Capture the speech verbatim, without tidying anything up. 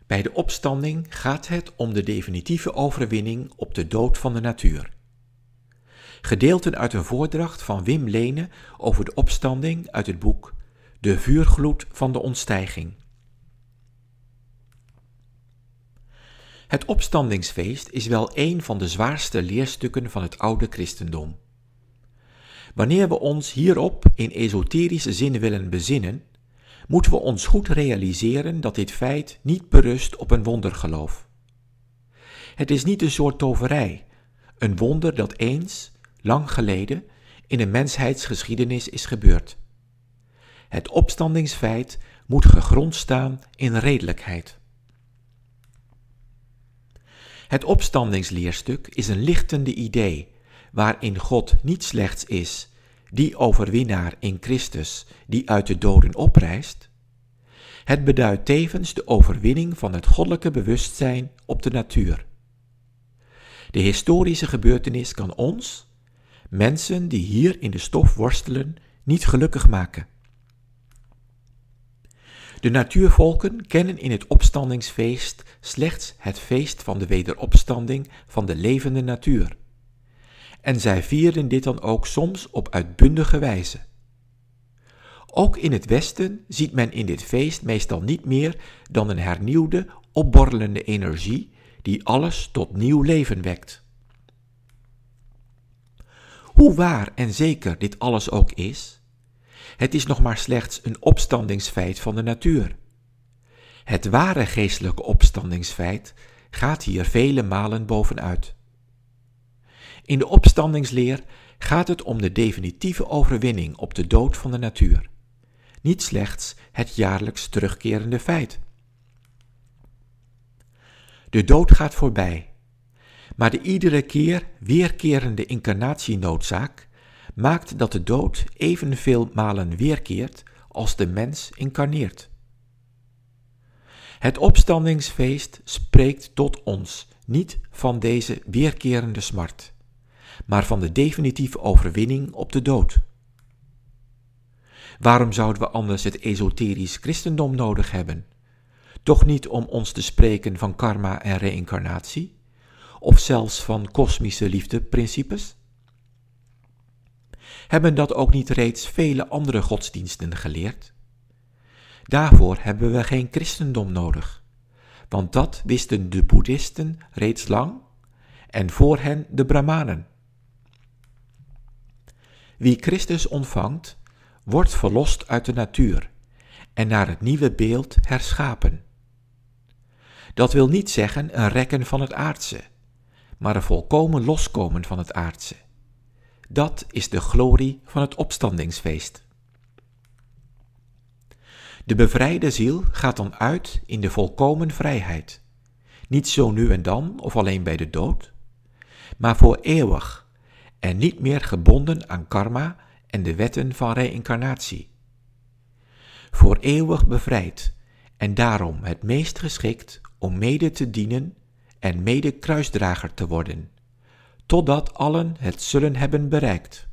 Bij de opstanding gaat het om de definitieve overwinning op de dood van de natuur. Gedeelten uit een voordracht van Wim Lene over de opstanding uit het boek De vuurgloed van de ontstijging. Het opstandingsfeest is wel een van de zwaarste leerstukken van het oude christendom. Wanneer we ons hierop in esoterische zin willen bezinnen, moeten we ons goed realiseren dat dit feit niet berust op een wondergeloof. Het is niet een soort toverij, een wonder dat eens, lang geleden, in de mensheidsgeschiedenis is gebeurd. Het opstandingsfeit moet gegrond staan in redelijkheid. Het opstandingsleerstuk is een lichtende idee, waarin God niet slechts is, die overwinnaar in Christus die uit de doden oprijst. Het beduidt tevens de overwinning van het goddelijke bewustzijn op de natuur. De historische gebeurtenis kan ons, mensen die hier in de stof worstelen, niet gelukkig maken. De natuurvolken kennen in het opstandingsfeest slechts het feest van de wederopstanding van de levende natuur. En zij vieren dit dan ook soms op uitbundige wijze. Ook in het Westen ziet men in dit feest meestal niet meer dan een hernieuwde, opborrelende energie die alles tot nieuw leven wekt. Hoe waar en zeker dit alles ook is, het is nog maar slechts een opstandingsfeit van de natuur. Het ware geestelijke opstandingsfeit gaat hier vele malen bovenuit. In de opstandingsleer gaat het om de definitieve overwinning op de dood van de natuur, niet slechts het jaarlijks terugkerende feit. De dood gaat voorbij, maar de iedere keer weerkerende incarnatienoodzaak maakt dat de dood evenveel malen weerkeert als de mens incarneert. Het opstandingsfeest spreekt tot ons niet van deze weerkerende smart, maar van de definitieve overwinning op de dood. Waarom zouden we anders het esoterisch christendom nodig hebben? Toch niet om ons te spreken van karma en reïncarnatie, of zelfs van kosmische liefdeprincipes? Hebben dat ook niet reeds vele andere godsdiensten geleerd? Daarvoor hebben we geen christendom nodig, want dat wisten de boeddhisten reeds lang en voor hen de brahmanen. Wie Christus ontvangt, wordt verlost uit de natuur en naar het nieuwe beeld herschapen. Dat wil niet zeggen een rekken van het aardse, maar een volkomen loskomen van het aardse. Dat is de glorie van het opstandingsfeest. De bevrijde ziel gaat dan uit in de volkomen vrijheid, niet zo nu en dan of alleen bij de dood, maar voor eeuwig en niet meer gebonden aan karma en de wetten van reïncarnatie. Voor eeuwig bevrijd en daarom het meest geschikt om mede te dienen en mede kruisdrager te worden, totdat allen het zullen hebben bereikt.